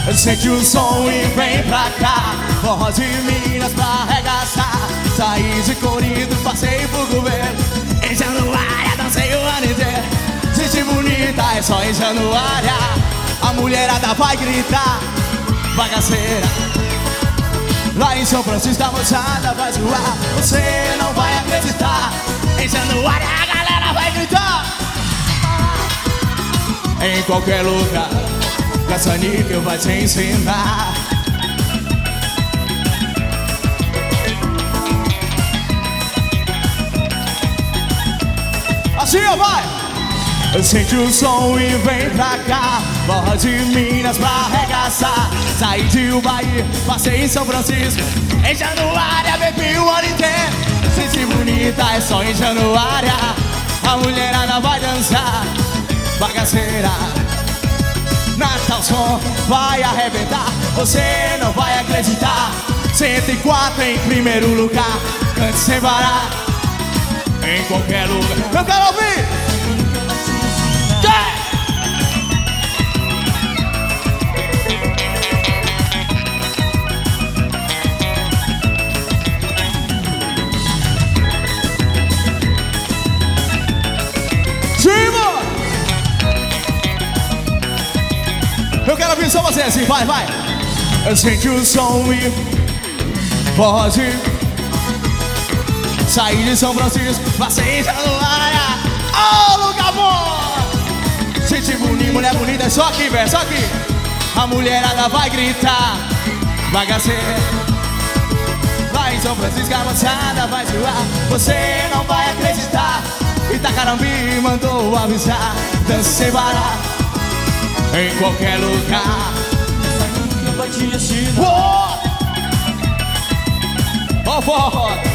Sente o som e vem pra cá. Forró de Minas pra arregaçar. Saí de Corinto, passei por governo. Em Januária, dancei o ano inteiro. Gente bonita, é só em Januária. A mulherada vai gritar, bagaceira. Lá em São Francisco a moçada vai zoar. Você não vai acreditar. Em Januária a galera vai gritar. Em qualquer lugar, caça-níquel vai te ensinar. Assim vai! Sente o som e vem pra cá. Forró de Minas pra arregaçar. Saí de Ubaí, passei em São Francisco. Em Januária bebi o ano inteiro. Gente bonita, é só em Januária. A mulherada vai dançar, bagaceira. Natal som vai arrebentar. Você não vai acreditar. 104 em primeiro lugar. Cante sem parar. Em qualquer lugar. Eu quero ouvir! Eu quero ouvir só você assim, vai, vai. Sente o som e pode. Saí de São Francisco, passei em Januária. Oh, lugar bom! Gente bonita, mulher bonita, é só aqui, velho, só aqui. A mulherada vai gritar, bagaceira. Lá em São Francisco a moçada vai zoar. Você não vai acreditar. Itacarambi mandou avisar. Dança sem parar. Em qualquer lugar. Vai te ensinar. Oh, forró.